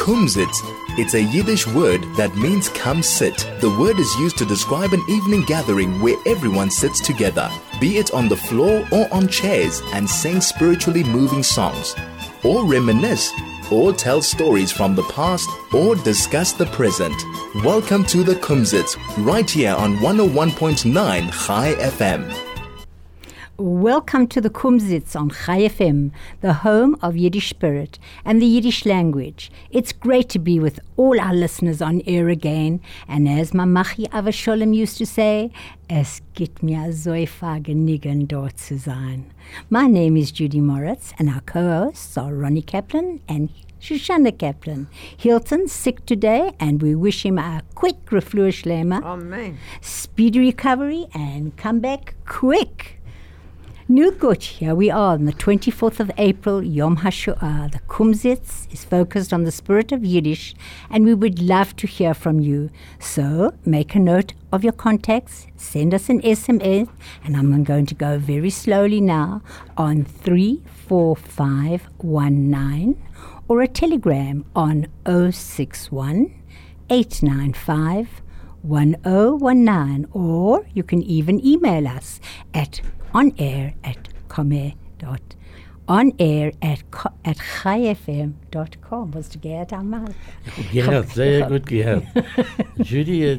Kumsitz. It's a Yiddish word that means come sit. The word is used to describe an evening gathering where everyone sits together, be it on the floor or on chairs, and sing spiritually moving songs, or reminisce, or tell stories from the past, or discuss the present. Welcome to the Kumsitz, right here on 101.9 Chai FM. Welcome to the Kumsitz on Chai FM, the home of Yiddish spirit and the Yiddish language. It's great to be with all our listeners on air again, and as Mamachi Avasholem used to say, es gibt mir so vergnügen dort zu sein. My name is Judy Moritz, and our co-hosts are Ronnie Kaplan and Shoshana Kaplan. Hilton's sick today, and we wish him a quick refuah shlema, Amen. speedy recovery, and come back quick. New good, here we are on the 24th of April, Yom HaShoah. The Kumsitz is focused on the spirit of Yiddish, and we would love to hear from you. So make a note of your contacts, send us an SMS, and I'm going to go very slowly now, on 34519, or a telegram on 061 895 1019, or you can even email us at chayfm.com. Was du gehört, Amal? Gehört, sehr gut gehört. Judy,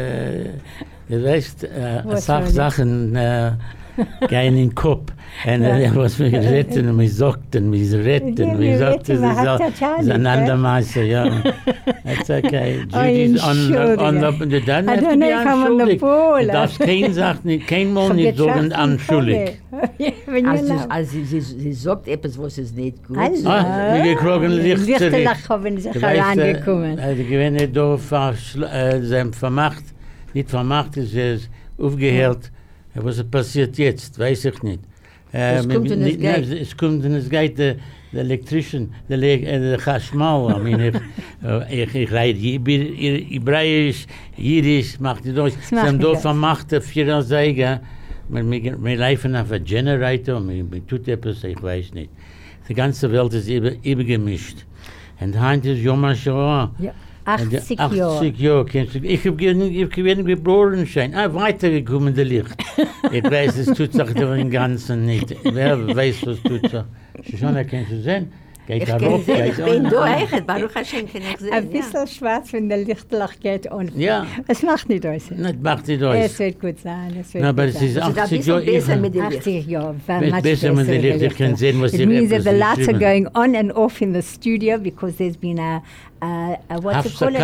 du weißt, Sachen gehen in den Kopf. Und was wir retten, und wir sagten, wir sagten, es ist ein andermeister, ja. That's okay. Judy's on up and down. I don't know if I'm on the ball. Du darfst kein Mal nicht sagen, anschuldig. Also sie sagt etwas, was ist nicht gut. Wir gekrogen Licht zurück. Lichterlach haben sich herangekommen. Die Gewinne da vermacht, nicht vermacht, es ist aufgehört. Was passiert jetzt, weiß ich nicht. Es kommt und es geht. Es kommt und es geht, der Electrician, der Chashmal, ich rede Hebräisch, Jiddisch, macht die Deutsch. Sie haben da vermacht, vier Säge, wir laufen auf einen Generator, wir tun etwas, ich weiß nicht. Die ganze Welt ist übergemischt. Und heute ist Yom HaShoah. Ja. 80 Jahre. Ich habe geboren sein. Weitergekommen, der Licht. Ich weiß, es tut sich im Ganzen nicht. Wer weiß, was tut sich. Shoshana, kannst du sehen? Geht da rauf, geht ich bin da, Baruch Hashem, kann ich sehen. Ein bisschen schwarz, wenn der Lichterlach geht. Und ja. Es macht nicht aus. Nicht macht nicht aus. Es wird gut sein. Aber es ist 80 Jahre. Besser mit dem Licht. 80 Jahre. Besser mit dem Licht. Ich kann sehen, was it means that the lights are going on and off in the studio because there's been a what's it called?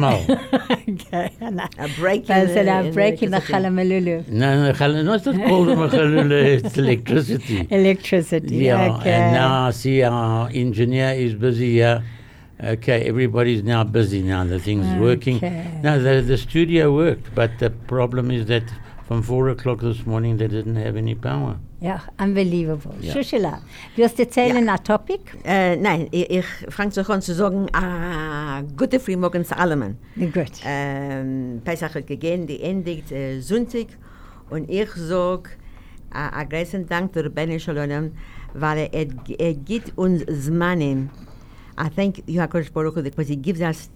Okay. A break in the Chalamalulu. No, it's not called Chalamalulu, it's electricity. Electricity, yeah, okay. And now I see our engineer is busy here. Okay, everybody's now busy now, the thing's working. Now, the studio worked, but the problem is that from 4 o'clock this morning, they didn't have any power. Yeah, unbelievable. Yeah. Shushila, wirst du erzählen ein Topic? Nein, ich fange so an zu sagen, gute Frühmorgen zu allem. Gut. Pesach hat gegeben, die endigt Sonntag, und ich sage, einen großen Dank der Rebbeinu Shalom, weil gibt uns Zmanim. I thank you, HaKadosh Baruch Hu, because he gives us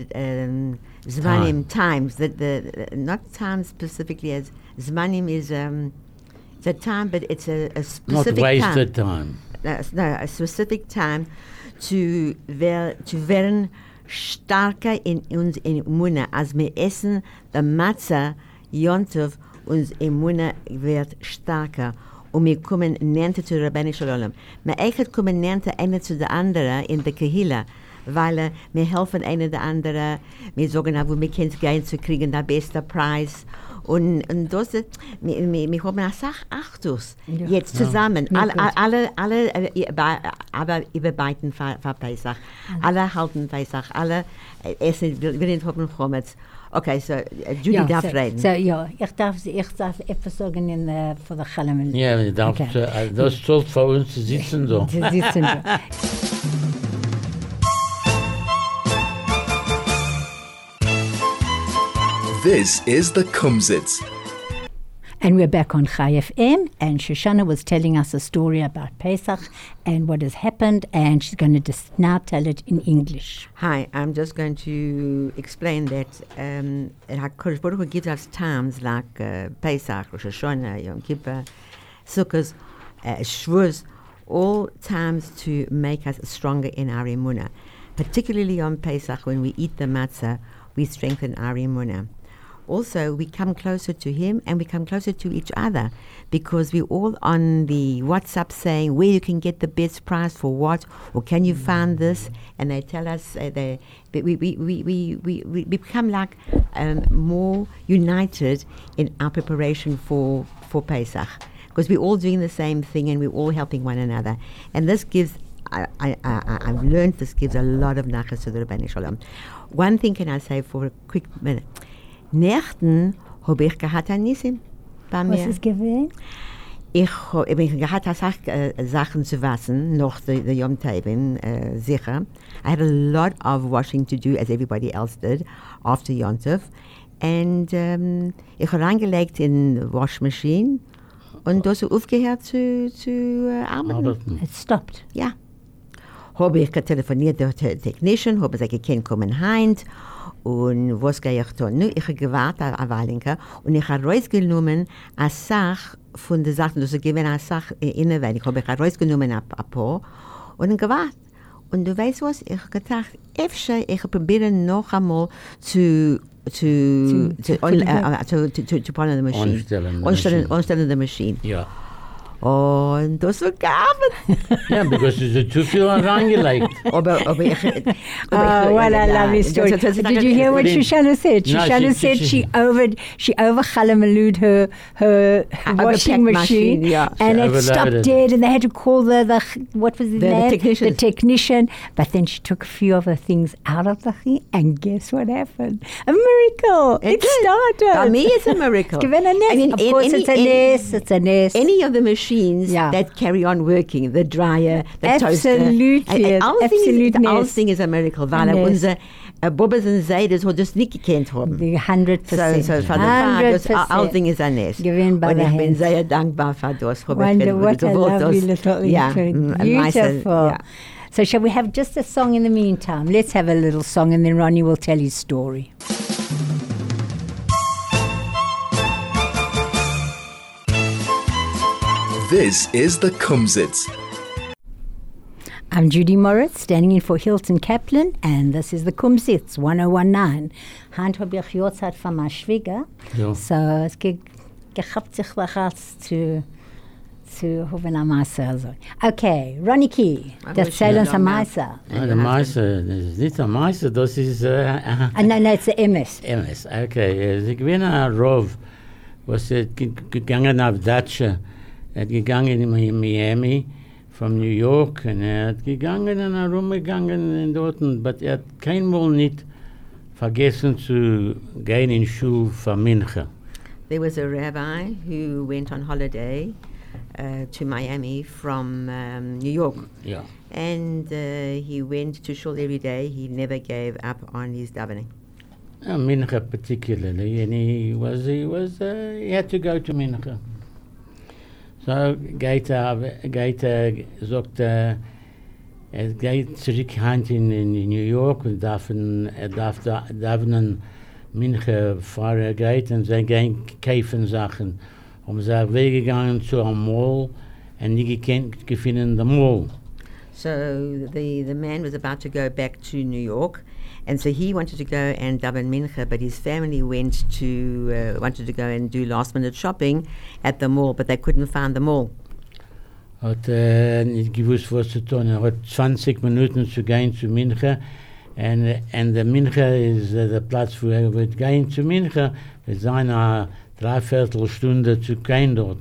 Zmanim, times, not times specifically as Zmanim is it's a time, but it's a specific not wasted time. No, a specific time to werden starker in uns Immune. Als wir essen der Matzah Yontov, uns Immune wird starker. Und wir kommen näher zu Rabbeinu Shalom. Wir eigentlich kommen näher einer zu der anderen in der Kehila, weil wir helfen einer der anderen. Wir sagen, wo wir können gehen zu kriegen, den besten Preis. Und das, wir haben eine Sache Achtus jetzt zusammen. Alle aber überbeiten für Pesach. Alle halten Pesach. Alle essen, wir haben Chometz. Okay, so Judy darf reden. So, ja, ich darf etwas sagen für die Chalamal. Ja, das soll für uns sitzen so. Sitzen so. This is the Kumsitz. And we're back on Chai FM, and Shoshana was telling us a story about Pesach and what has happened, and she's going to now tell it in English. Hi, I'm just going to explain that HaKadosh Baruch Hu gives us times like Pesach, Rosh Hashanah, Yom Kippur, Sukkot, Shavuos, all times to make us stronger in our emunah. Particularly on Pesach, when we eat the matzah, we strengthen our emunah. Also, we come closer to Him and we come closer to each other because we're all on the WhatsApp saying where you can get the best price for what, or can you find this? And they tell us we become like more united in our preparation for Pesach because we're all doing the same thing and we're all helping one another. And this gives, I've learned this gives a lot of nachas to the Rabbeinu Shalom. One thing can I say for a quick minute. Nächten habe ich gehabt an Nissim bei mir. Was ist gewesen? Ich habe gehabt Sachen zu waschen, noch the Yom Tovim, sicher. I had a lot of washing to do, as everybody else did, after Yom Tov. And ich habe reingelegt in Waschmaschine und das aufgehört zu arbeiten. It stopped. Ja. Habe ich telefoniert der Technician, habe gesagt, ich kann kommen heim. Und was gehe ich tun? Nun, ich habe gewartet eine Weile und ich habe rausgenommen eine Sache von den Sachen, das ist eine Sache innerweil. Ich habe rausgenommen ein paar und gewartet. Und du weißt was? Ich habe gedacht, ich probiere noch einmal zu pollen the machine. Onstellen the machine. Ja. Und das war gearbeitet. Ja, because es ist zu viel reingelegt. What a lovely story. Did you hear what Shoshana said? Shoshana said she overchalamalud her washing machine, and it stopped dead, and they had to call the what was his name? The technician. But then she took a few of the things out of the thing, and guess what happened? A miracle. It started. For me, it's a miracle. It's given a nest. I mean, of course, it's a nest. Any of the machines that carry on working, the dryer, the absolutely, toaster. Absolutely. Alles thing is a miracle, weil unsere Bobbers und Seiders hat das nicht gekannt haben. 100%. So von der Fahrt, all thing is a nest. Und ich bin sehr dankbar für das. Wonder what a lovely little beautiful. Yeah. So shall we have just a song in the meantime? Let's have a little song and then Ronnie will tell his story. This is the Kumzits. I'm Judy Moritz, standing in for Hilton Kaplan, and this is the Kumzits 1019. Hand habe ich Jahrzeit von meiner Schwieger, so es gehabt sich was zu haben am Maße. Also. Okay, Ronnie Key, das zählt uns am Maße. Der Maße, das ist nicht am Maße, das ist... No, it's the MS. MS, okay. Ich bin ein Rov, was gegangen auf Datsche. Er hat gegangen in Miami, from New York, und hat gegangen und herumgegangen in Dortmund, aber hat keinmal nicht vergessen zu gehen in Schule von München. There was a rabbi who went on holiday to Miami from New York. Yeah. And he went to shul every day. He never gave up on his davening. München particularly, and he had to go to München. So geht sagt geht zurück in New York und darf davenen München fahren geht und sie gehen kaufen Sachen. Sie sind weggegangen zu einem Mall und nie gefunden the Mall. So the man was about to go back to New York, and so he wanted to go and daven mincha, but his family wanted to go and do last minute shopping at the mall, but they couldn't find the mall. Hat nicht gewusst, was zu tun. Hat 20 Minuten zu gehen zu München, und der München ist der Platz, wo wird gehen zu München. Es ist eine Dreiviertelstunde zu gehen dort.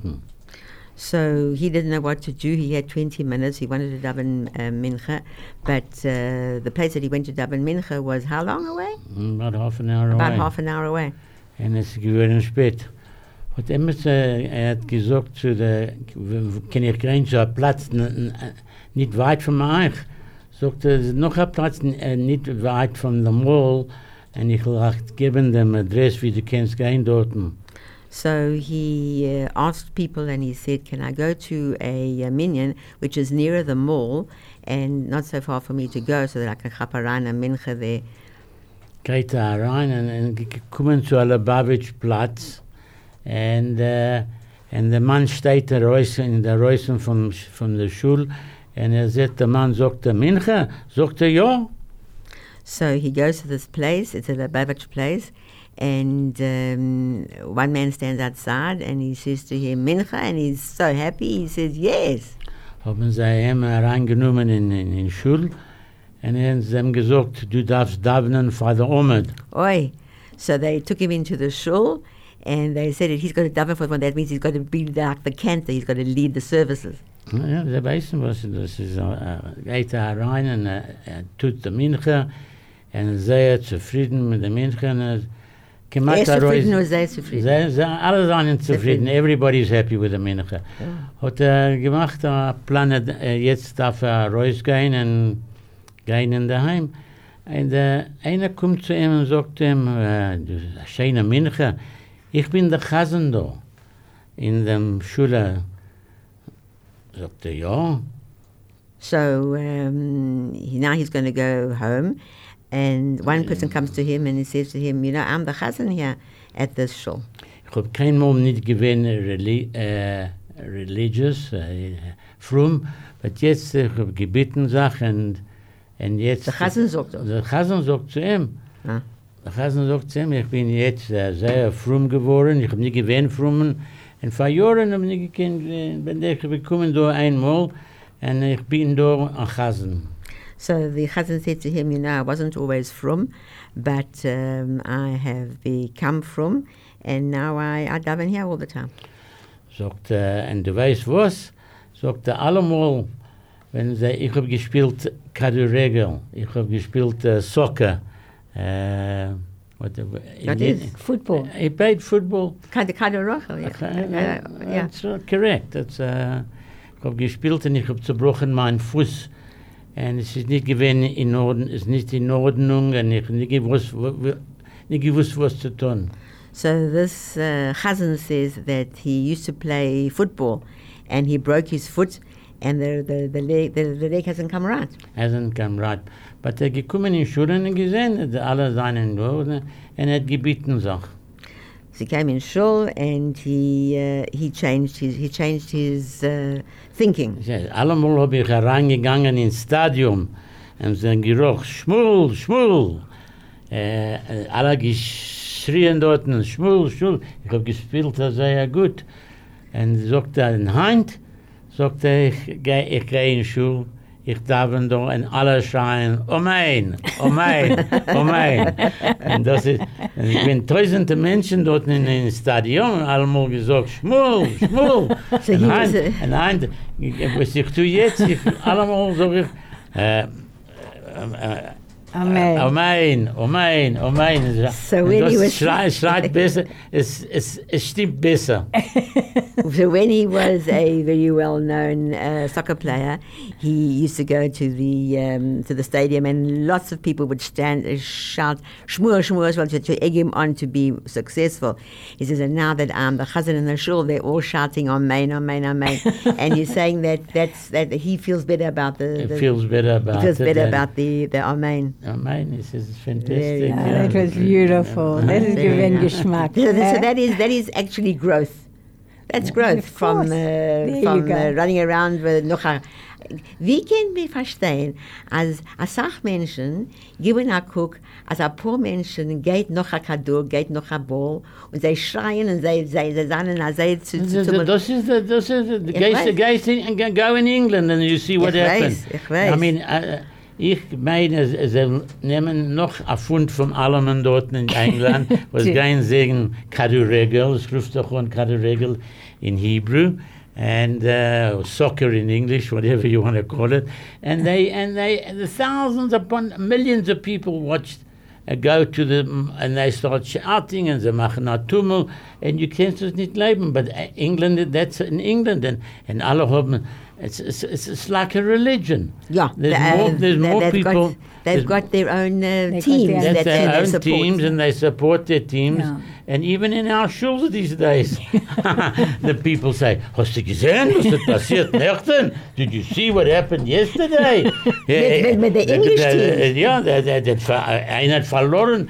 So he didn't know what to do. He had 20 minutes. He wanted to daven mincha, but the place that he went to daven mincha was how long away? About half an hour away. About half an hour away. Und es geworden spät. Hat hat gesagt zu der, kann ich gehen zu einem Platz nicht weit von euch. Sagt noch ein Platz nicht weit von dem Mall, und ich will geben dem Adress, wie du kannst gehen dort. So he asked people and he said, can I go to a minyan which is nearer the mall and not so far for me to go so that I can chaparan a mincha there. Geht da rein und gekommen zu Lubavitch-Platz und der Mann steht da raus in der Reusen von der Schule und sagt, der Mann sagt, der Mincha? Sagt ja. So he goes to this place, it's a Lubavitch place, and one man stands outside and he says to him, Mincha, and he's so happy, he says, yes. Haben sie ihn reingenommen in Schule und haben sie ihm gesagt, du darfst davenen für der Omid. Oi. So they took him into the shul and they said that he's got to daven for one. That means he's got to be like the cantor, he's got to lead the services. Ja, sie wissen, was das ist. Geht da rein und tut der Mincha und sehr zufrieden mit der Mincha. Zufrieden oder sehr zufrieden? Alle sind zufrieden. Everybody's happy with the Mincha. Hat gemacht, Plan, jetzt darf rausgehen und gehen in daheim. Und einer kommt zu ihm und sagt ihm, du schöne Mincha, ich bin der Chasen da in der Schule. Sagt ja. So now he's going to go home, and one person comes to him and he says to him, you know, I'm the Chazan here at this shul. Ich habe kein Mal nicht gewesen religious, fromm, aber jetzt ich habe gebeten Sachen und jetzt... Der Chazan sagt das. Der Chazan sagt zu ihm. Der Chazan sagt zu ihm, ich bin jetzt sehr fromm geworden, ich habe nicht gewesen fromm. Und vor Jahren habe ich bin ich gekommen da einmal und ich bin da ein Chazan. So the Chazan said to him, you know, I wasn't always frum, but I have become frum, and now I daven here all the time. Sagt und du weißt was? Sagt allemal, wenn ich habe gespielt Kadurregel, ich habe gespielt Soccer, what is football? I played football. Kadurregel, yeah. That's correct. That's ich habe gespielt und ich habe zerbrochen meinen Fuß. Und es ist nicht gewesen in Ordnung, es ist nicht in Ordnung und ich nicht gewusst, was zu tun. So this Chazan says that he used to play football and he broke his foot and the leg hasn't come right. Hasn't come right. But gekommen in Schulen und gesehen, alle seinen Worten und hat gebeten sich. So he came in shul and he changed his thinking. Ja, allemal habe ich reingegangen ins Stadion und sie haben gerochen, Schmuel, Schmuel. Alle geschrien dort, Schmuel, Schmuel. Ich habe gespielt sehr gut. Und sagte ein Heint, sagte ich gehe in Schule. Ich daven da und alle schreien, oh mein. Und das ist, und ich bin tausende Menschen dort in dem Stadion und allemal gesagt, Schmuel. So und ein, was ich tue jetzt, allemal sage ich, Amen. So when he was schreit besser, es stimmt besser. So when he was a very well-known soccer player, he used to go to the stadium, and lots of people would stand and shout "Shmuel, Shmuel" as well to egg him on to be successful. He says, and now that I'm the chazan in the shul, they're all shouting "Amen, Amen, Amen," and he's saying that he feels better about the feels better about the Amen. Amen, this is fantastic. That was beautiful. That is given Geschmack. So that is actually growth. That's growth from running around with noch. Wie können wir verstehen, als Sachmenschen geben ein Guck, als ein paar Menschen geht noch ein Kadur, geht noch ein Ball und sie schreien und sie sagen, das ist the guys go in England and you see what happens. Ich weiß. I mean, ich meine, sie nehmen noch ein Fund von allem dort in England, was gehen sagen Kadurregel, es ruft doch an Kadurregel in Hebrew, and soccer in English, whatever you want to call it, and the thousands upon millions of people watched go to them and they start shouting and they machen a Tummel and you can't just nicht leben, but England, that's in England and alle haben, it's like a religion. Yeah, there's more people They've got their own got teams their own that That's their they own support. teams, and they support their teams. Yeah. And even in our shuls these days, the people say, "Hast du gesehen, was ist passiert gestern? Did you see what happened yesterday?" Mit der English team. Ja, einer hat verloren.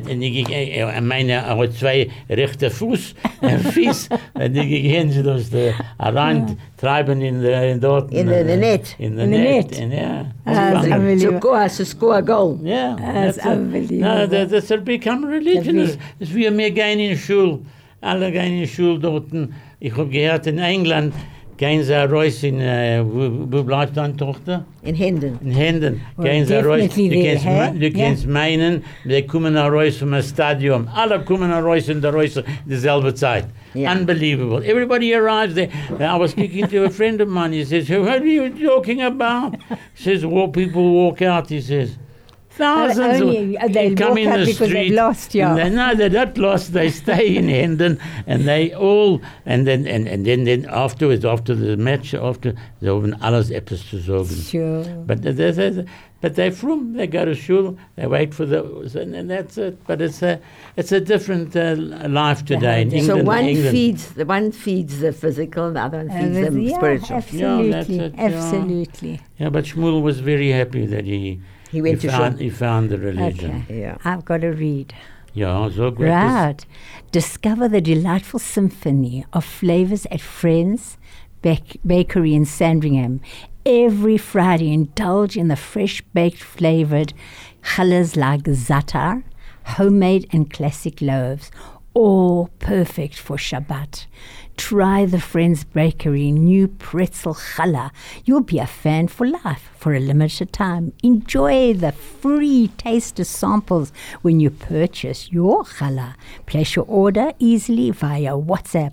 Meine hat zwei rechte Fuß, Fies. Und die gehen sie das treiben in dort. In the net. In the In the net. net. And, yeah. That's unbelievable. To score a goal. Yeah, That's unbelievable. No, that's become religion. Es wie mehr gehen in Schule. Alle gehen in Schule dort. Ich habe gehört, in England gehen sie raus in, wo bleibt deine Tochter? In Hendon. In Händen. Well, Gehen sie raus. definitely there, huh? Du kannst meinen, die kommen raus vom Stadion. Alle kommen raus in der Reus dieselbe Zeit. Yeah. Unbelievable. Everybody arrives there. I was speaking to a friend of mine. He says, "What are you talking about?" He says, "Well, people walk out." He says, thousands only- they come walk in out the because street. they've lost, yeah. And no, they're not lost. They stay in Hendon, and they all, and then afterwards, after the match, after they haben alles etwas zu sagen. Sure. But they're from. They go to shul. They wait for and that's it. But it's a different life today in So England. one feeds the physical, the other one feeds the Yeah, spiritual. absolutely, Yeah, that's it, yeah. absolutely. Yeah, but Shmuel was very happy that he went to found, shul. he found the religion. Okay. Yeah. I've got to read. Yeah, so great. Right. Discover the delightful symphony of flavors at Friends Bakery in Sandringham. Every Friday, indulge in the fresh baked flavored challahs like zatar, homemade and classic loaves, all perfect for Shabbat. Try the Friends Bakery new pretzel challah. You'll be a fan for life for a limited time. Enjoy the free taster samples when you purchase your challah. Place your order easily via WhatsApp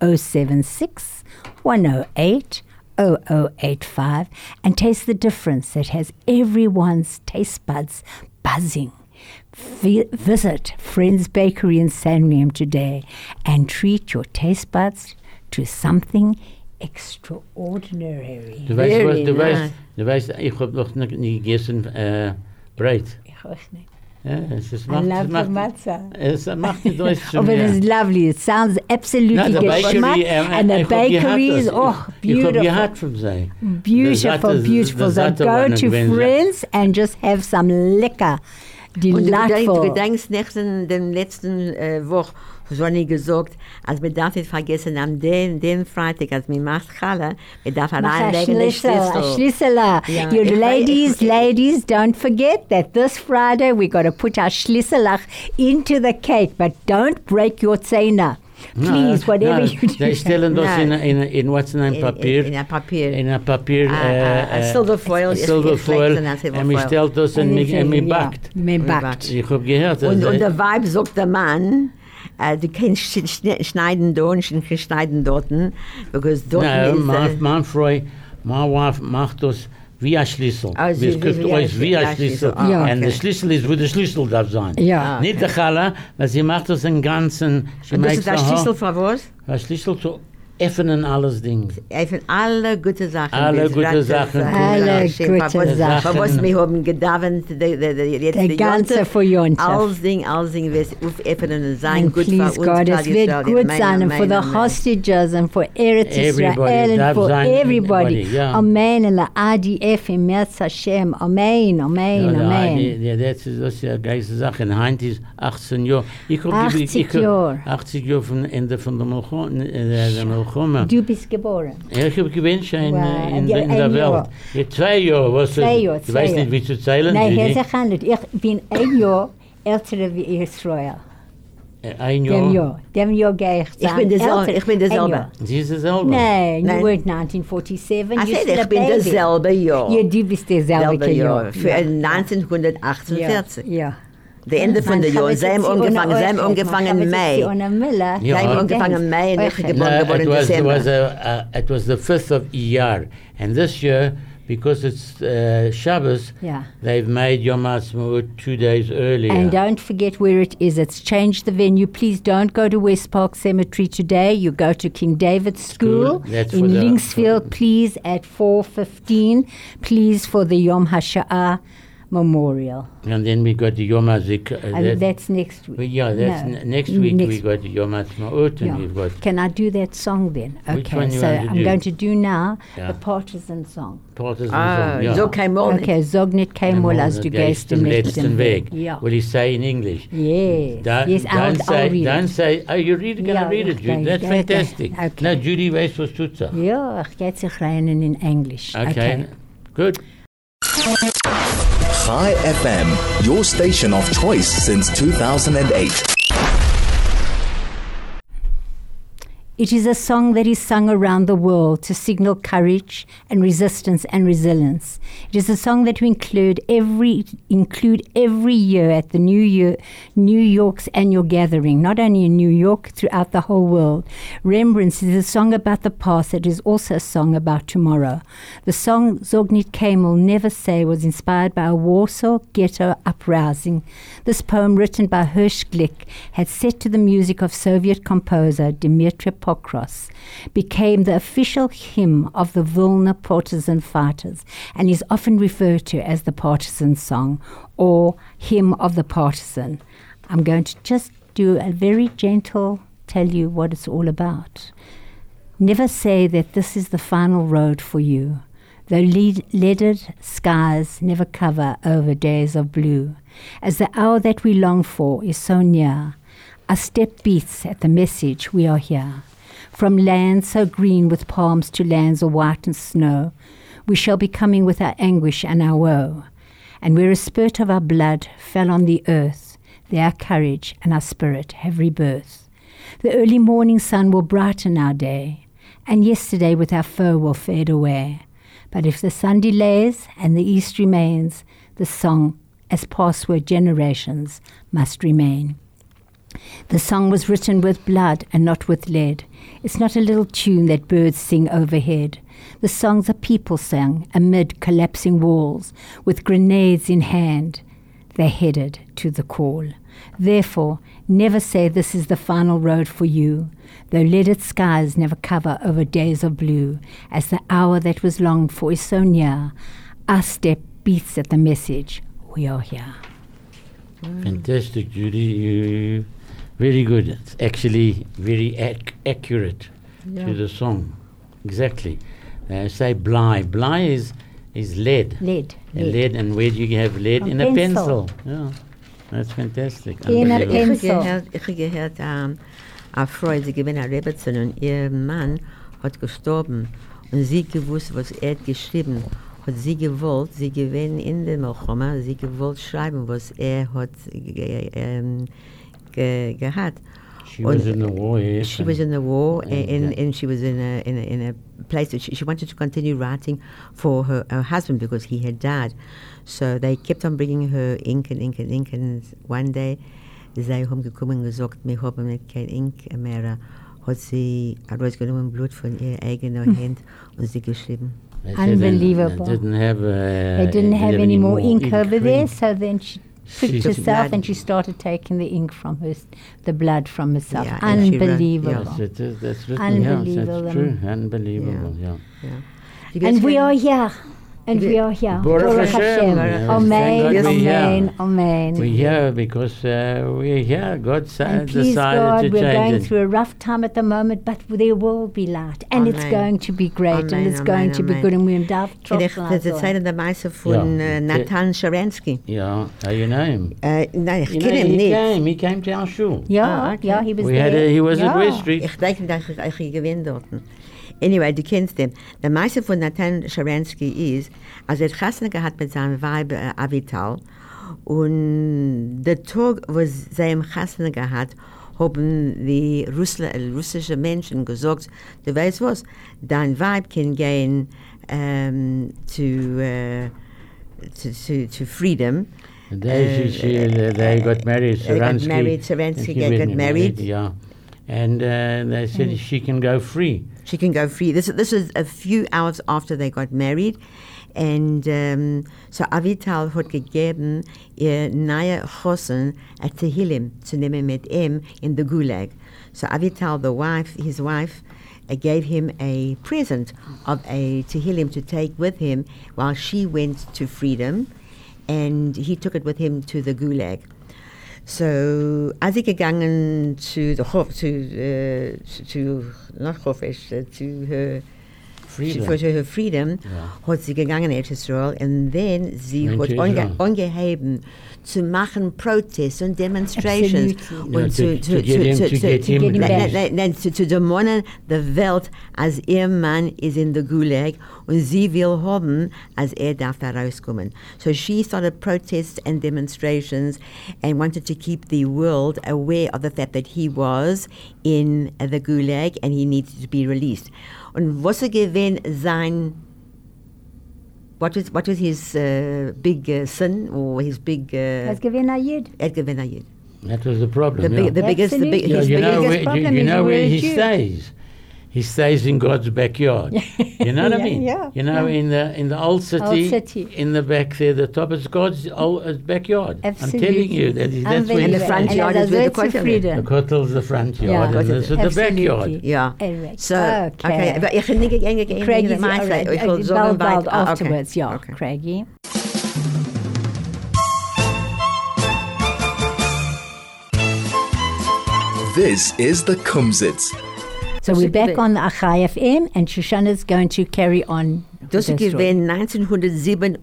076 108 0085 and taste the difference that has everyone's taste buds buzzing. Visit Friends Bakery in Sandringham today and treat your taste buds to something extraordinary. Du weißt, Very du nice. weißt, ich habe noch nicht gegessen Breit. Ich auch nicht. Ja, es ist, I love the matzah. es macht die Deutsch zu Oh, but mir. it's lovely. It sounds absolutely No, the bakery, geschmack. And the ich hab gehabt bakery is, das. oh, Ich habe beautiful. gehabt von sie. Beautiful, beautiful. So go to Friends and just have some lecker, Und du delightful. gedenkst nach dem letzten Woche, schon ich gesagt, als wir darf nicht vergessen, am den Freitag, als wir macht Challah, wir darf reinlegen den Schlüssel. Yeah, You if I- ladies, don't forget that this Friday we got to put our schlüsselach into the cake, but don't break your tzena. Please, whatever you do. They stellen das No. in what's the name, Papier? In a Papier. In a Papier. Silver foil. Silver foil. Und man stellt das und man backt. Man backt. Ich habe gehört, Und dass der Weib sagt der Mann, du kannst schneiden da und schneiden dort, because dort ist... mein Freund, meine Wife macht das wie ein Schlüssel. Ah, Wir könnten euch wie ein Schlüssel. Ja. Und der Schlüssel ist, wo der Schlüssel darf sein. Ja. Nicht der Challah, weil sie macht das im Ganzen. Und das ist der Schlüssel für was? Der Schlüssel zu öffnen alles Ding. Einfach alle gute Sachen. Alle gute Sachen. Alle gute Sachen. Was wir haben gedauert, Der ganze für Jontef. Alles Ding wird auföffnen und sein And gut für please uns. God, es wird gut sein and for the hostages and for Eretz Israel Everybody, and for Davzan, everybody. everybody, yeah. Amen. And the IDF in Merz Hashem. Amen, amen, amen. Ja, das ist ja eine geile Sache. Und Heint ist 18 Jahre. 80 Jahre. 80 Jahre vom Ende von der Milchoma. Du bist geboren. Ja, ich habe gewünscht in Wow. Ja, der ein Welt. Jahr. Ja, 2 Jahre. Was Zwei Jahre, Du weißt zwei nicht, wie zu zählen? Nein, Sie Herr nicht? Sechandelt, ich bin ein Jahr älter wie Israel. Ein Dem Jahr. Jahr gehe ich Ich sein. bin derselbe. Ich bin Ein derselbe. Jahr. Sie ist dasselbe. Nein, Nein. you weren't 1947. Ich you're sage, still a ich bin baby. derselbe Jahr. Ja, du bist derselbe Jahr. Für Ja. 1948. Ja. Der Ende von der Jahr. Sie haben angefangen im Mai. Ja. Sie haben angefangen im Mai und ich bin geboren No, im Dezember. it was the 5th of Iyar. And this year, because it's Shabbos, Yeah. they've made Yom Ha'atzmaut 2 days earlier. And don't forget where it is. It's changed the venue. Please don't go to West Park Cemetery today. You go to King David's School That's for in the- Linksfield, please, at 4:15. Please, for the Yom HaSha'ah Memorial. And then we got the Yom HaZikaron. And that's next week. Next week we got the Yom HaTzmaut, and we've got... Can I do that song then? Okay, Which one you so want to I'm do? going to do now Yeah. the partisan song. Partisan song, yeah. So keinmal nicht. Okay, sag nicht keinmal, als du gehst den letzten Weg. Yeah. Will he say in English? Yes. Yes, I'll read Don't it. say, oh, you're going to Yeah, read it, okay, Judy. That's okay, fantastic. okay. No, Judy weiß, was tut sie. Ja, ich gehe sich rein in English. Okay, good. Chai FM, your station of choice since 2008. It is a song that is sung around the world to signal courage and resistance and resilience. It is a song that we include every year at the New York's annual gathering, not only in New York, throughout the whole world. Remembrance is a song about the past. It is also a song about tomorrow. The song Sag nicht keinmal, Never Say was inspired by a Warsaw ghetto uprising. This poem, written by Hirsch Glick, had set to the music of Soviet composer Dmitri Prokofiev, became the official hymn of the Vilna partisan fighters and is often referred to as the partisan song or hymn of the partisan. I'm going to just do a very gentle tell you what it's all about. Never say that this is the final road for you, though leaded skies never cover over days of blue. As the hour that we long for is so near, our step beats at the message we are here. From lands so green with palms to lands of white and snow, we shall be coming with our anguish and our woe. And where a spurt of our blood fell on the earth, there our courage and our spirit have rebirth. The early morning sun will brighten our day, and yesterday with our foe will fade away. But if the sun delays and the east remains, the song, as password generations, must remain. The song was written with blood and not with lead. It's not a little tune that birds sing overhead. The songs a people sang amid collapsing walls. With grenades in hand, they headed to the call. Therefore, never say this is the final road for you, though leaded skies never cover over days of blue. As the hour that was longed for is so near, our step beats at the message, we are here. Fantastic, Judy. You very good. It's actually very accurate to the song. Exactly. Say bly. Bly is lead. Lead. Lead. And where do you have lead? In a pencil. Yeah. That's fantastic. In a Unbelievable. pencil. Ich habe gehört, eine Frau, sie gewinnt eine Rebbetzin und ihr Mann hat gestorben und sie gewusst, was hat geschrieben. Hat sie gewollt, sie gewinnt in der Milchoma, sie gewollt schreiben, was hat gehabt. She was in the war, yes. She was in the war, and she was in a place that she wanted to continue writing for her husband because he had died. So they kept on bringing her ink, and one day, sie haben gekommen und gesagt, wir haben nicht kein Ink mehr. Hat sie rausgenommen Blut von ihrer eigenen Hand und sie geschrieben. Unbelievable. They didn't have any more ink over there, ink. so then she pricked took herself blood. and she started taking the ink from the blood from herself. Yeah, and she wrote- Unbelievable. Yes, that's written. Unbelievable. Yes, that's true. Unbelievable. Yeah. And we are here. And we are here. Baruch Hashem. Amen. Thank God we're Amen. here. Amen. We're here because we're here. God And please decided God, to we're going change it. through a rough time at the moment, but there will be light. And it's Amen. going to be great, and Amen, it's going amen, to be amen. good. And we're in Dav Das ist die Zeit der Meister von Ja. Nathan Sharansky. Yeah, you know him. Nein, ich You know, kenne ihn nicht. he came to our shul. Yeah, okay. yeah, he was We there. he was at Yeah. West Street. Ich denke, dass ich gewinnt dort. Anyway, du kennst den. Der Meister von Nathan Sharansky ist, also er hat Chasna gehabt mit seinem Weib Avital und der Tag, wo sie im Chasna gehabt, haben die russische Menschen gesagt, du weißt was, dein Weib kann gehen to freedom. They got married. Sharansky got married. Yeah, and they said she can go free. She can go free. This was a few hours after they got married. And so Avital hat gegeben ihr neue Chosen a Tehillim zu nehmen mit ihm in the Gulag. So Avital, his wife, gave him a present of a Tehillim to take with him while she went to freedom. and he took it with him to the Gulag. So, als ich gegangen to not Chofesh, to her Freedom. for her freedom, hat sie gegangen in Israel, and then sie hat angeheben zu machen Protests und Demonstrations und to get him zu demonen der Welt, als ihr Mann ist in der Gulag und sie will haben, als darf da rauskommen. So she started protests and demonstrations and wanted to keep the world aware of the fact that he was in the Gulag and he needed to be released. Und was gewesen sein? What was his big sin or his big? Has given a yid. Gewesen a Yid. That was the problem. The biggest. Absolutely. His you know biggest problem is where we're he Jew. stays. He stays in God's backyard. You know what I Yeah, mean? yeah, You know, yeah. in the old city, in the back there, the top is God's backyard. Absolutely. I'm telling you that's where And the he front stays. yard is where the kotel is. The kotel's the front yard, Yeah. and this is the Absolutely. backyard. Yeah. Alright. So Okay. aber ich nicht gegangen Craigie, in ich will sagen bald weit- afterwards, yeah, Okay. Craigie. This is the Kumzits. So we're back on the Achai FM, and Shoshana's going to carry on. Das with her story. gewesen 1973,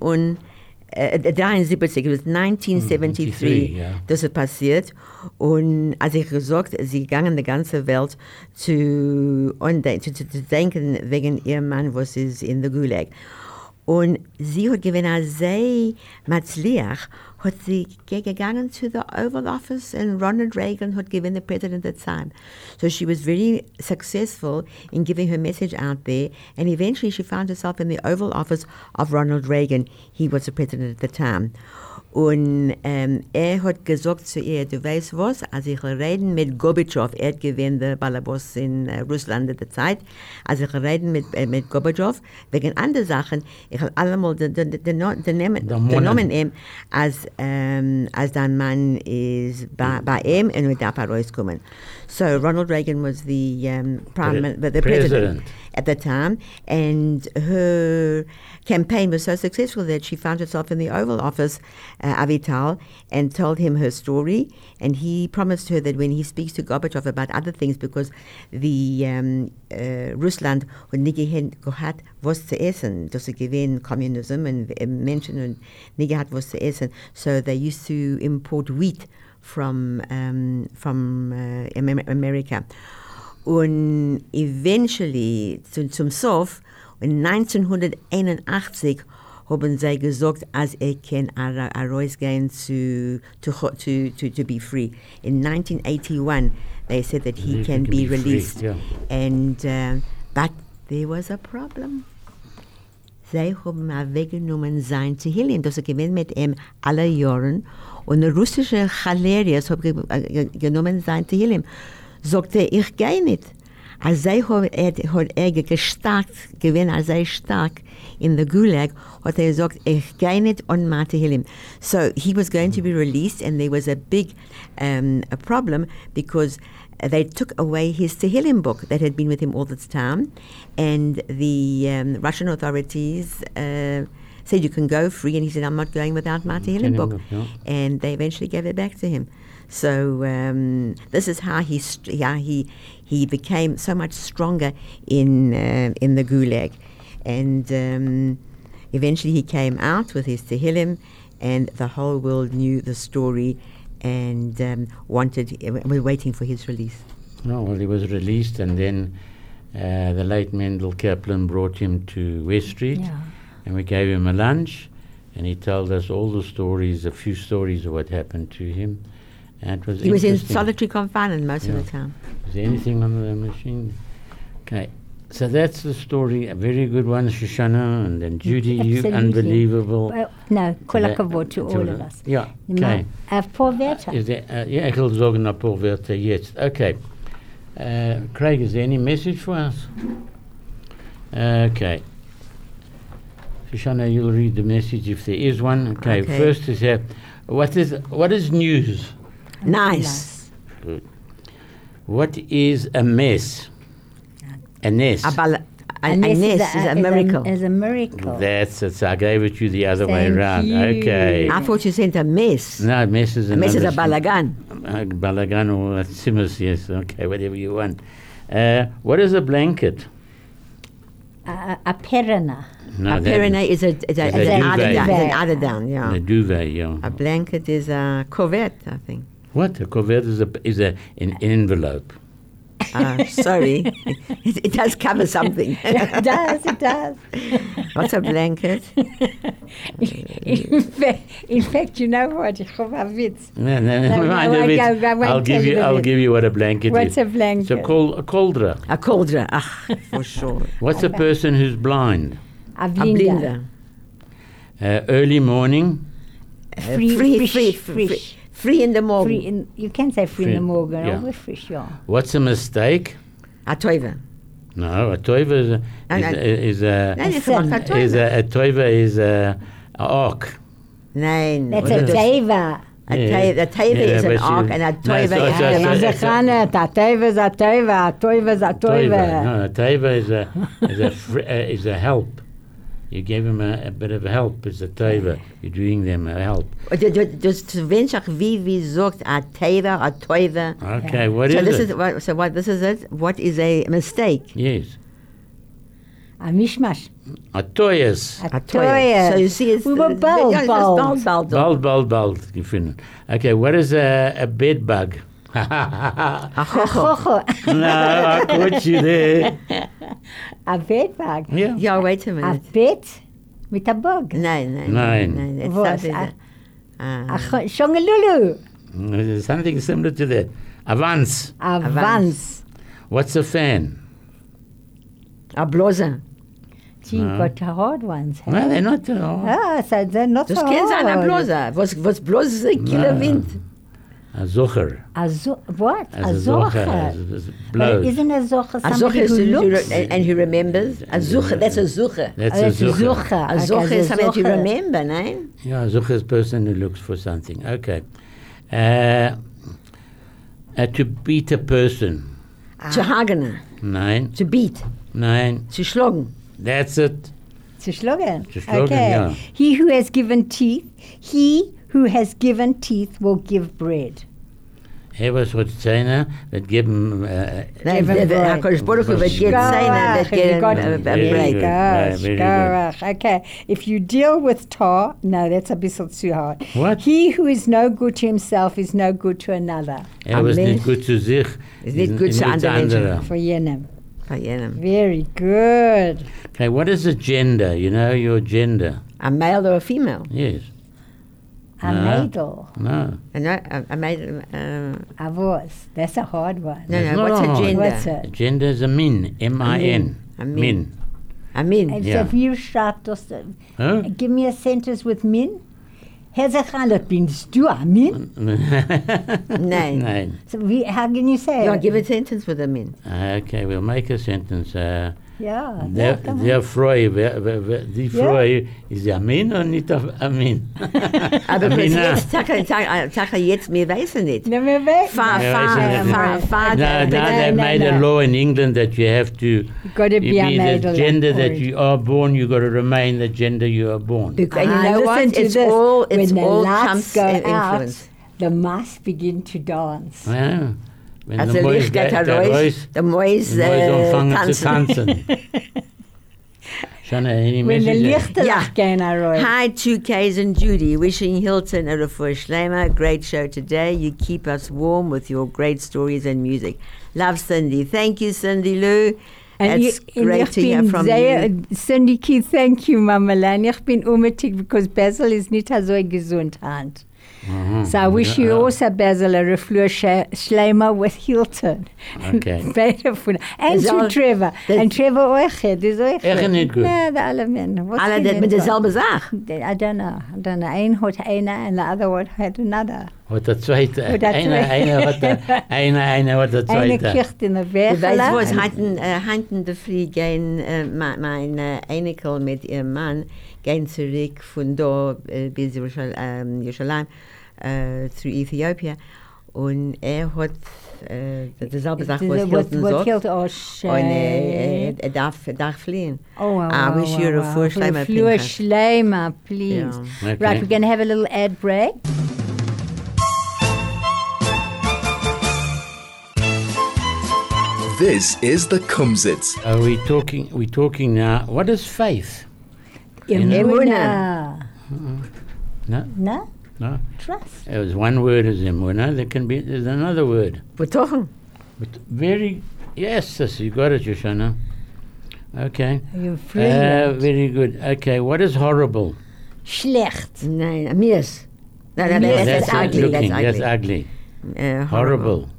it was 1973, ja. das ist passiert. Und als ich gesagt, sie gegangen die ganze Welt zu denken wegen ihrem Mann, was ist in der Gulag. Und sie hat gewesen, als sie Matzliach, hat sie gegangen to the Oval Office, and Ronald Reagan had given the president at the time. So she was very successful in giving her message out there, and eventually she found herself in the Oval Office of Ronald Reagan. He was the president at the time. Und hat gesagt zu ihr, du weißt was, als ich reden mit Gorbatschow, hat gewesen der Balabos in Russland at der Zeit, als ich reden mit Gorbatschow, wegen anderen Sachen, ich will allemal den Namen nehmen, als dein Mann ist bei ihm und wir darf rauskommen. So Ronald Reagan was the president at the time, and her campaign was so successful that she found herself in the Oval Office, Avital, and told him her story, and he promised her that when he speaks to Gorbachev about other things, because the Russland hat nicht gehabt was zu essen, das ist gewesen Communism und Menschen und nicht gehabt was zu essen, so they used to import wheat from America. Und eventually, zum Sof, in 1981, haben sie gesagt, als kann rausgehen to be free. In 1981, they said that he can be released. Free, yeah. And, but there was a problem. Sie haben weggenommen sein Tehillim, das gewinnt mit ihm alle Jahren. Und der russische Chalerias hat genommen sein Tehillim. Sagte, ich gehe nicht. Als hat gestärkt, gewinnt als stark in the Gulag, hat gesagt, ich gehe nicht on my Tehillim. So he was going to be released, and there was a big a problem, because they took away his Tehillim book that had been with him all this time, and the Russian authorities said, you can go free, and he said, I'm not going without my Tehillim book. Yeah. And they eventually gave it back to him. So this is how he became so much stronger in the Gulag, and eventually he came out with his Tehillim, and the whole world knew the story, and was waiting for his release. No, well, he was released, and then the late Mendel Kaplan brought him to West Street, Yeah. and we gave him a lunch, and he told us all the stories, a few stories of what happened to him. And it was He was in interesting. solitary confinement most of Yeah. the time. Is there anything on the machine? Okay, so that's the story. A very good one, Shoshana, and then Judy, you Absolutely. unbelievable. No, kol That- hakavod to all of us. Yeah, okay. Paar Wörter. Is there, yeah, ich will sagen ein paar Wörter jetzt. Okay. Craig, is there any message for us? Okay. Shoshana, you'll read the message if there is one. Okay, Okay. first is what is news? Nice. Good. What is a mess? A nest. A nest is a miracle. Is a miracle. That's it. So I gave it to you the other way Thank around. you. Okay. I thought you sent a mess. No, mess is A mess is a another- balagan. Balagan or simmers, yes. Okay, whatever you want. What is a blanket? A perina. No, A that- perine is an duvet. eiderdown, yeah. A duvet, yeah. A blanket is a covert, I think. What? A covert is an envelope. Sorry. It does cover something. It does, it does. What's a blanket? In fact, you know what? Ich habe einen Witz. No, No, mind I of it. won't I'll tell give you you. the I'll bit. give you what a blanket What's is. a blanket? It's a cauldron. A cauldron. For sure. What's a person who's blind? A A blinder. blinder. Early morning. Free in the morning. You can say free in the Free, morgen, yeah. always frisch, yeah. What's a mistake? A toive. No, a toiva is a Nein, ich sin. mach a is toive. a toiva is a ark. Nein. That's What a is- teva. A teive Yeah, is an but ark you- and a No, toive so- is so- a so- Man sagt gar nicht, a teva is a teva, a teva is a Toiva. teva. No, a toiva is a help. You gave him a bit of help. It's a toiva. You're doing them a help. Dus wens ich wie sagt a teive, a toive. Okay, what So is this it? is what. So what? This is it. What is a mistake? Yes, A mishmash. a toyas. A toive. toya. So you see, it's We were bald, yeah, it's bald. Bald. Gefunden. Okay, what is a bed bug? A chocho. Chocho. No, I caught you there. A bedbug. Yeah. Yeah, wait a A minute. bed mit a bug. Nein. It's Was? something that- A shongelulu. There's something similar to that. Avance. A vans. What's a fan? a blozer. Gee, you got the hard ones. Hey? No, they're not. Ah, so they're not Das so kann sein a hard. blozer. Was blozer ist, killer Wind. A zocher. What? As A zocher. zocher. as But blows. isn't a zocher A somebody zocher is who looks? and he remembers. A zucher, that's a zucher. That's Oh, a that's a zocher. zocher. A Okay, zocher is so somebody you zocher. remember, nein? Yeah, a zocher is a person who looks for something. Okay. To beat a person. Zu hagenen, Nein. zu beat, Nein. zu schlagen. That's it. Zu schlagen. Zu schlagen, Okay. ja. He who has given teeth will give bread. Was hat Zähne, wird geben. Nein, Give him bread. HaKadosh Baruch Hu wird jetzt Goach, sein, wird if you got geben it. Very break. good. Gosh, Very good. gosh. Okay. If you deal with tar, no, that's a bit too hard. What? He who is no good to himself is no good to another. Was Mensch nicht gut zu sich. ist nicht gut zu anderen Menschen. For Yenim. Bei jenem. Very good. Okay, what is a gender? You know your gender? A male or a female? Yes. A No. maidel. No. A male, A voice. That's a hard one. no, It's no, not what's a hard. gender? What's A it? gender is a min. M-I-N. A min. Min. A min. And Yeah. so if you start to Huh? give me a sentence with min. Herr Zechana, binst du a min? Nein. Nein. So how can you say Ja, it? give a sentence with a min. Okay, we'll make a sentence. Yeah. Der Freu, die Freu, ist ja Min und nicht a Min. Aber bis Amina. jetzt, sag jetzt, wir wissen nicht. No, me weg. Fa, Now they made a law in England that you have to Gotta be a the maidel gender that or- you are born, you got to remain the gender you are born. And you know what? Listen to It's this. all When the lights comes go influence. out, the mice begin to dance. Ja. Wenn Also der Mäus Licht geht geht, heraus, der Mäus die Mäuse anfangen zu tanzen. tanzen. Schon any When the message? lichter Yeah. gehen around. Hi, 2Ks and Judy. Wishing Hilton a refuah shlema. Great show today. You keep us warm with your great stories and music. Love, Cindy. Thank you, Cindy Lou. It's great to hear from you. Cindy Keith, thank you, Mama Lan. Ich bin unmutig because Basil is nicht so gesund hand. So I wish you also, Basil, a refuah shlema with Hilton. Okay. Beide von. And Das to all- Trevor. das- And Trevor auch. Das ist auch. Echt nicht gut. Nee, die alle Männer. Was Alle die mit denn derselben Sache. I don't know. Ein hat einer and the other one had another. Hat der Zweite. Hat der Einer hat der Eine Zweite. kriegt in der Weg. Du weißt was, hanten de Früh gehen, mein Einikel mit ihrem Mann, gehen zurück von da bis Jerusalem, through Ethiopia. Und hat dieselbe Sache, was Hilton What sagt. killed Und darf fliehen. Oh, I wish you a full Schleimer, Pinchas. Schleimer, please. Yeah. Okay. Right, we're going to have a little ad break. This is the Kumzits. We're talking now. What is faith? Emunah. No, No? no. Trust. It was one word is emunah. There's another word. Betochen. But yes, sis, you got it, Shoshana. Okay. You're brilliant. Very good. Okay, what is horrible? Schlecht. Nein, mies. No, Mies, that's that's ugly. looking. That's That's ugly. ugly. Horrible.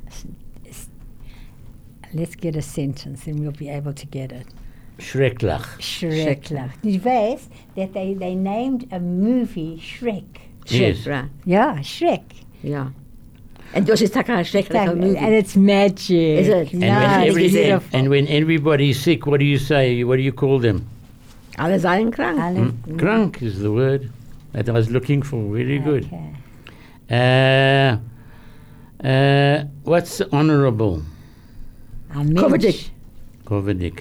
Let's get a sentence and we'll be able to get it. Schrecklich. Schrecklich. You weiß that they named a movie Shrek. Yes. Right. Yeah, Shrek. Ja. Und das ist ein schrecklicher Movie. And it's magic. Is it? No, And it's when, beautiful. and when everybody's sick, what do you say? What do you call them? Alle seien krank. Krank is the word that I was looking for. Very good. Okay. What's honorable? Kovacic. Kovadik.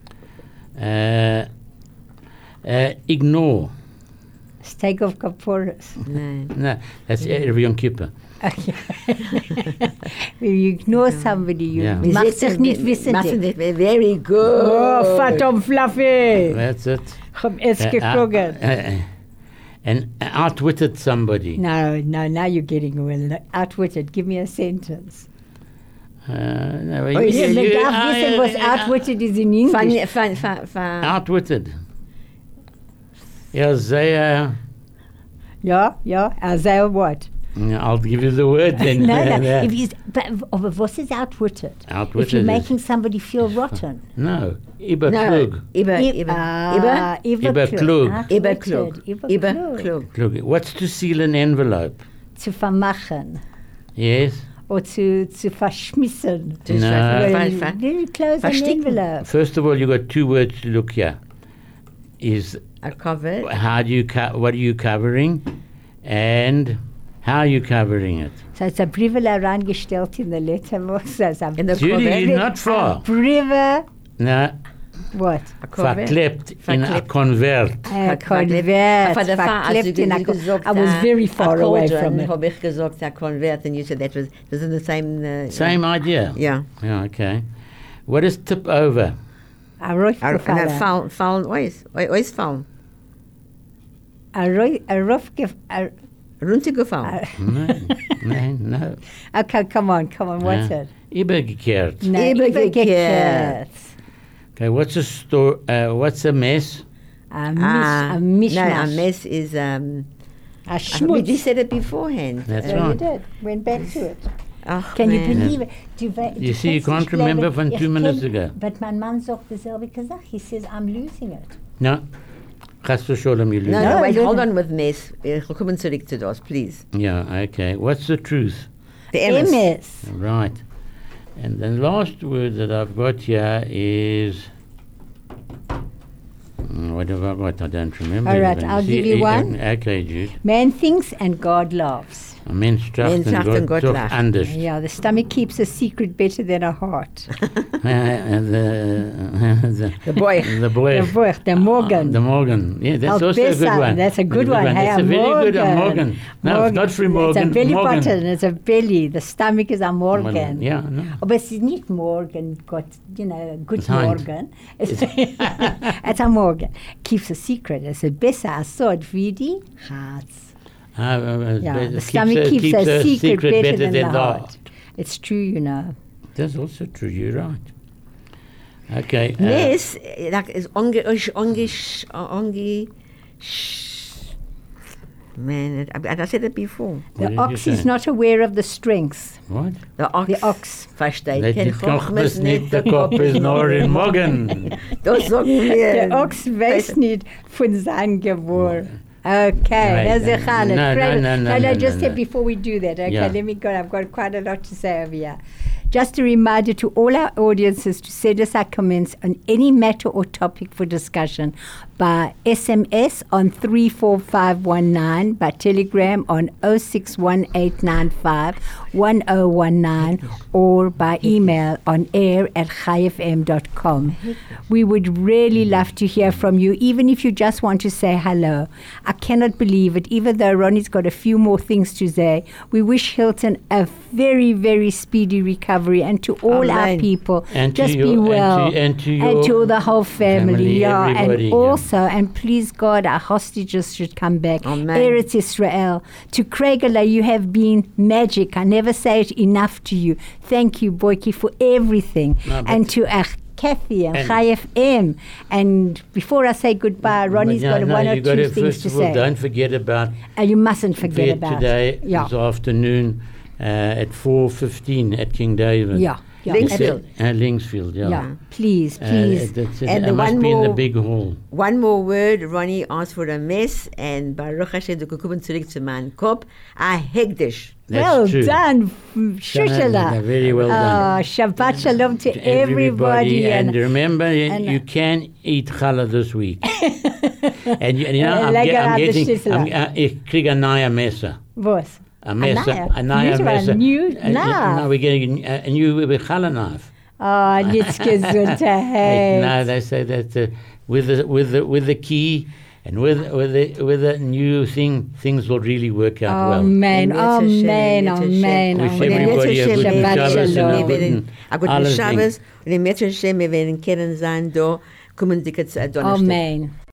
Ignore. Steak of Kaporis. Nein. No, that's every Yom Kippur. Okay. When you ignore somebody, you Yeah. machst dich nicht wissentlich. Very good. Oh, verdammt fluffy. That's it. Ich hab es gekriegt. And outwitted somebody. No, now you're getting well. Outwitted. Give me a sentence. No, Man darf wissen, was outwitted is in English. outwitted. Ja, sehr. Ja, Isaiah what? I'll give you the word then. No. If you, but what is outwitted? Outwitted If you're is- making somebody feel rotten. No, Iberklug. Iberklug. Iberklug. Iberklug. What's to seal an envelope? Zu vermachen. Yes. Or to verschmissen. No. Close an Verstecken. envelope. First of all, you got two words to look here. Is A cover. how do you what are you covering, and how are you covering it? So it's a Brief reingestellt in the letterbox. In the Judy, cover. you're not far. Brief, No, what? A cover. verklebt in a Verklebt. convert. Convert. Verklebt in a I was very far away from it. Habe ich gesagt, a convert, and you said that was in the same. Same idea. Yeah. Yeah. Okay. What is tip over? A Rufgefallen. Fallen, ois fallen. A Runtergefallen. No. Okay, come on, what's Yeah. it? Übergekehrt. No, Übergekehrt. Okay. What's What's a mess? A No, a mishmash. mess is. A We schmutz. just said it beforehand. That's You right. did. Went back to it. Ach, Can you man. believe it? You see, you can't remember from 2 minutes ago. But my man sagt dasselbe gesagt. He says, I'm losing it. No. Chas v'sholem, you lose. No, wait, no, hold no. on with mess. Wir kommen zurück zu das, please. Yeah. Okay. What's the truth? The Emes. MS. Right. And the last word that I've got here is. What have I got? I don't remember. All right, even. I'll give you one. Okay, Jude. Man thinks and God laughs. Mens tracht Mens tracht and Gott God lacht. tracht anders. Yeah, the stomach keeps a secret better than a heart. The boy. The boy. The Buch, the Morgen. The Morgan. Yeah, that's Al also a good Bessa, one. That's a good one. Hey, That's a very good Morgan. No, it's not free Morgan. It's a belly Morgan. button. It's a belly. The stomach is a Morgan. Yeah, no. Aber es ist nicht Morgan, Gott, good It's Hind. Morgan. It's a Morgan. Keeps a secret. It's a besser asod wie die Herz. Yeah, the stomach keeps a secret better than the heart. It's true, you know. That's also true. You're right. Okay. Mess is man, I said it before. What The did you ox is say? not aware of the strengths. What? The ox. Versteht Let kein die Koch Chochmes bis nicht, der Kopf ist nur in Morgen. Das sagen wir. Der Ochs weiß nicht von seinem Geburt. Okay, Right. that's a challenge. No, Just no. before we do that, okay, Yeah. let me go. I've got quite a lot to say over here. Just a reminder to all our audiences to send us our comments on any matter or topic for discussion by SMS on 34519, by telegram on 0618951019, or by email on air@chaifm.com. We would really love to hear from you, even if you just want to say hello. I cannot believe it, even though Ronnie's got a few more things to say. We wish Hilton a very, very speedy recovery, and to all our people, And to just your- be well, and to the whole family, yeah, and everybody, also, and please God, our hostages should come back. Amen. Eretz Israel. To Craigala, you have been magic. I never say it enough to you. Thank you, Boyki, for everything. No, but- And to Kathy and And- Chai FM. And before I say goodbye, Ronnie's got one or you gotta, two things first to of all, say. don't forget about You mustn't forget Vet about today, yeah. this afternoon at 4:15 at King David. Yeah. Yeah. Linksfield. Linksfield, yeah. Yeah. Please, please. And it the must one be in the more- big hall. One more word, Ronnie asked for a mess, and Baruch Hashem, du kommen zurück zu meinem Kopf, a Hegdish. That's Well true. done, Shushela. Very well done. Shabbat shalom to everybody. And remember, and- you can eat challah this week. and you know, I'm Lekker aan de getting, schnitzel. ich krieg a neue Messer. Was? A Messer. A New neue to a Messer. new No, knife. we're getting a new challah knife. Oh, nichts gesundheit. No, they say that with the key and with the new thing, things will really work out well. Amen, amen, Amen. amen. Wish amen. everybody a good Shabbat Shabbos shalom. and a good A guten alles Shabbos, und im Metro Hashem, wir werden kennen sein, da kommen die Donnerstag. Amen.